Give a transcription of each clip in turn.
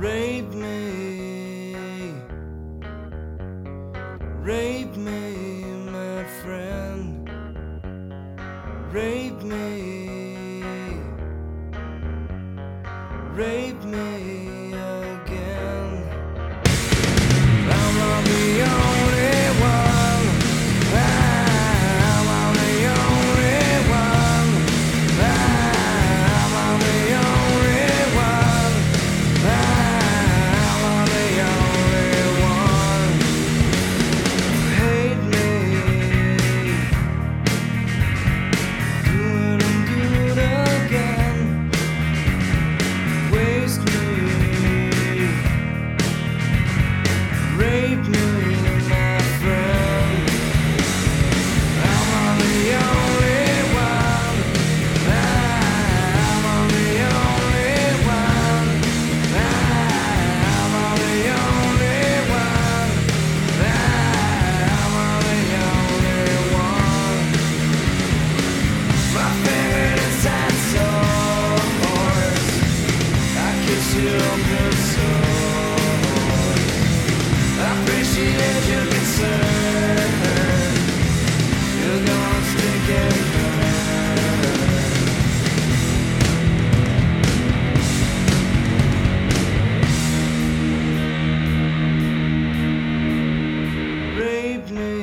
Rape me, rape me, my friend. Rape me, rape me again. I'm not the only one. I'm not the only one. I'm not the only one. I'm not the only one. Hate me, do it and do it again. Waste me, rape me, my friend. I'm on the only one. I'm on the only one. I'm on the only one. I'm on the only one. My favorite inside source. I kiss you good sword. I appreciate your concern. You're gonna stick and burn. Rape me,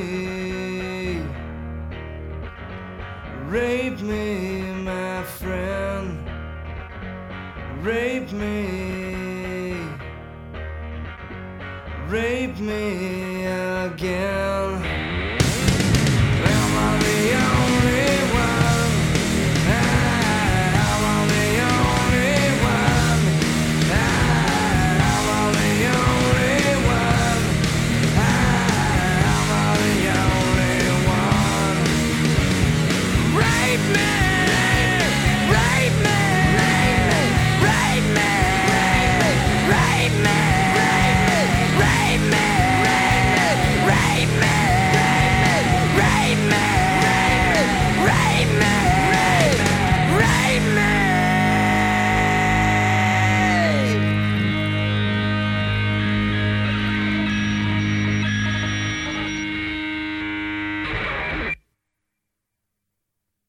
rape me, my friend. Rape me, rape me